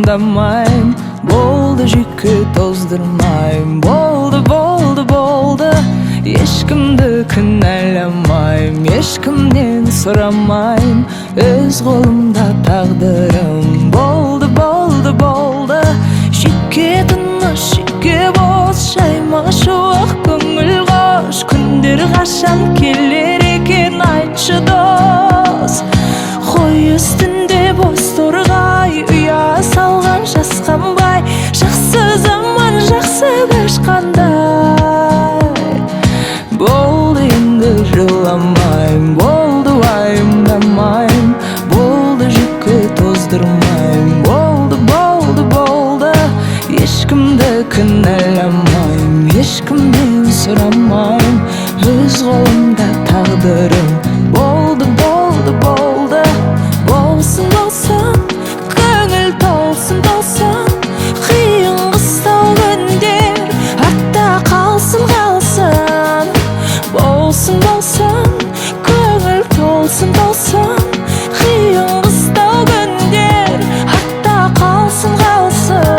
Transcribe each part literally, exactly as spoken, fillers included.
уайымдамайм, болды жүйке тоздырмайм. Болды, болды, болды, ешкімді кінәламайм, ешкімнен сұрамайм, өз қолымда тағдырым. Болды, болды, болды, жүйке тыныш, жүйке бос, жайма шуақ көңіл қош. Күндер қашан келер екен айтшы дос. Қой үстінде бос торғай, ұя салған жасқанбай, жақсы заман жақсы қашқандай. Болды енді жыламайм, болды уайымдамайм, болды жүйке тоздырмайм. Болды, болды, болды, ешкімді кінәламайм, ешкімнен сұрамайм, өз қолымда тағдырым. Болды, болды, болды, болсын, болсын, көңіл толсын, толсын, қиын қыстау күндер артта қалсын, қалсын. Болсын, болсын, көңіл толсын, толсын, қиын қыстау күндер артта қалсын, қалсын.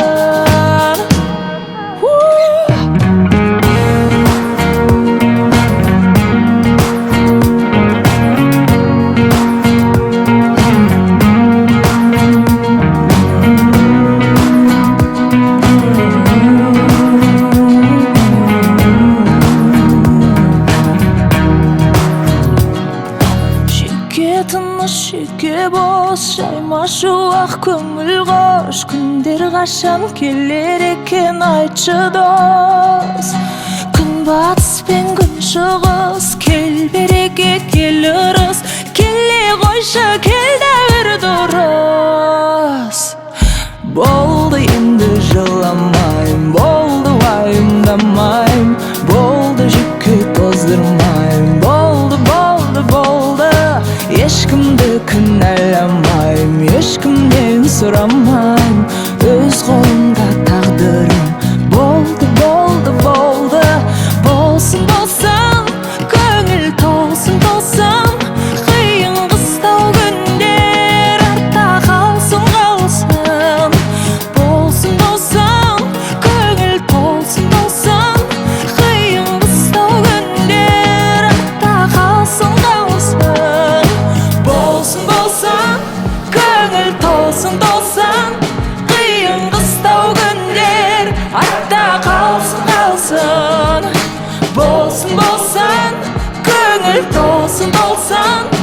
Жүйке тыныш, жүйке бос, жайма шуақ көңіл қош. Күндер қашан келер екен айтшы дос. Күн батыс пен күн шығыс, кел береке, кел ырыс, келе қойшы, кел дәуір дұрыс. Болды енді жыламайм, болды уайымдамайм, болды жүйке тоздырмайм. Болды, болды, болды, ешкімді кінәламайм, ешкімнен сұрамайм, өз қолымда тағдырым. Болды, болды, болды, болсын, болсын, көңіл толсын, толсын, қиын қыстау күндер артта қалсын, қалсын. Болсын, болсын, көңіл толсын, толсын, қиын қыстау күндер артта қалсын, қалсын. Болсын, болсын, көңіл толсын, толсын, қиын қыстау күндер артта қалсын, қалсын. Болсын, болсын, көңіл толсын, толсын,